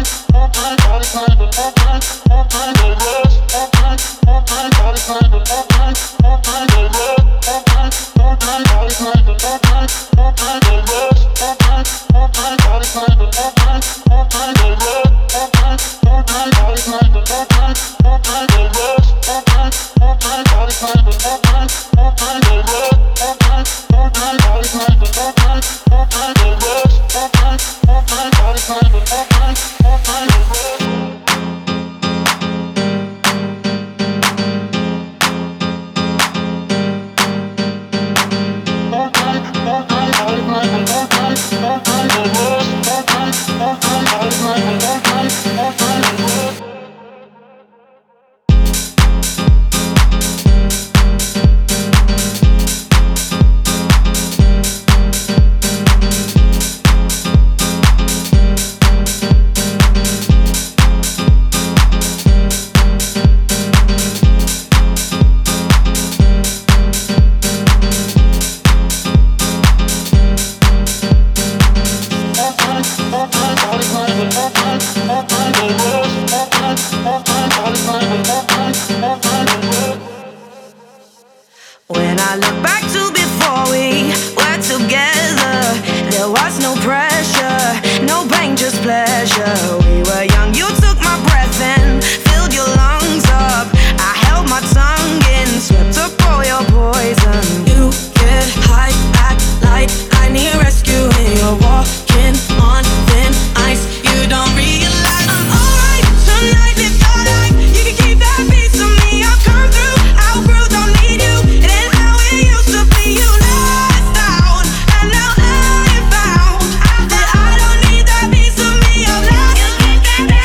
When I look back to before we were together, there was no pressure, no pain, just pleasure. We were young, you took my breath and filled your lungs up. I held my tongue in, swept up all your poison. You get high, act like I need rescue, and you're walking on thin ice. You don't realize I'm alright tonight. Live your life, you can keep that piece of me. I'll come through, outgrew, don't need you. It ain't how it used to be. You lost out, and now I found that I don't need that piece of me. I'm lost. You get that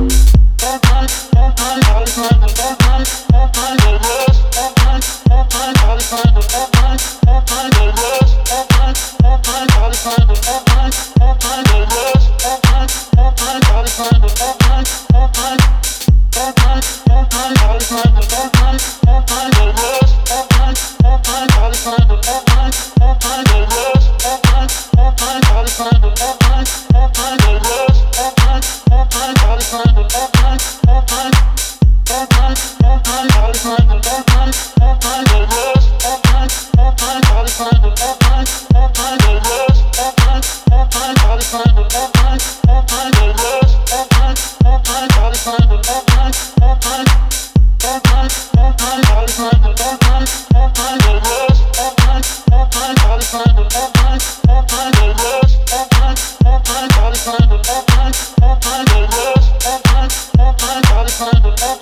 Body